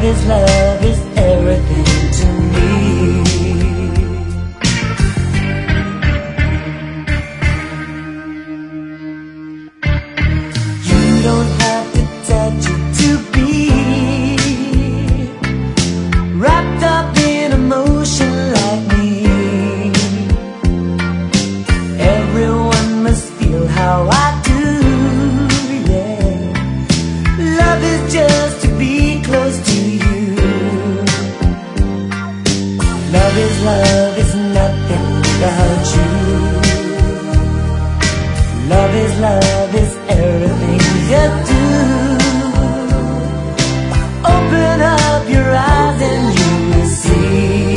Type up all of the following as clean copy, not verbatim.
Love is everything to me. You don't have to touch it to be wrapped up in emotion like me. Everyone must feel how I do, yeah. Love is just to be close to you. Love is nothing without you. Love is everything you do. Open up your eyes and you will see.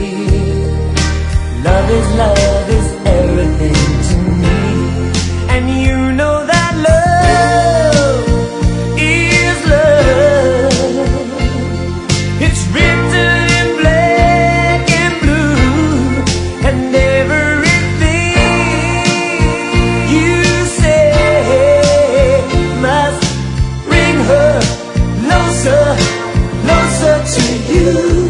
Love is everything to me. And you know that love is love. It's written in black and blue, and everything you say must bring her closer, closer to you.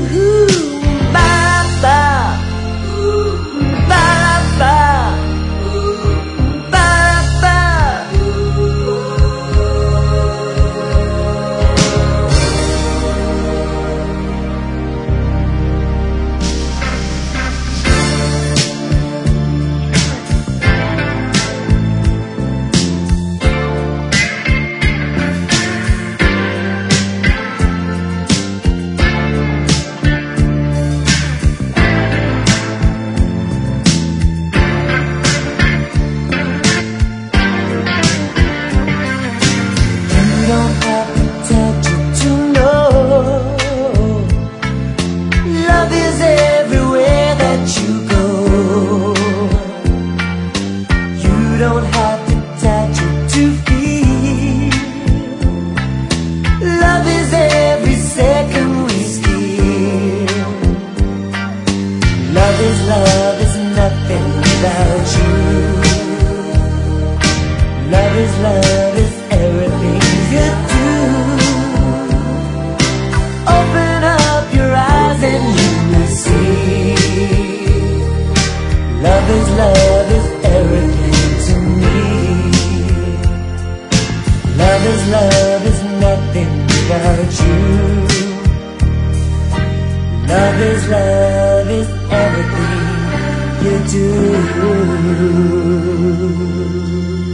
You don't have to touch it to know. Love is everywhere that you go. You don't have to touch it to feel. Love is every second we steal. Love is nothing without you. Love is everything you do. Open up your eyes and you will see. Love is everything to me. Love is nothing without you. Love is everything you do.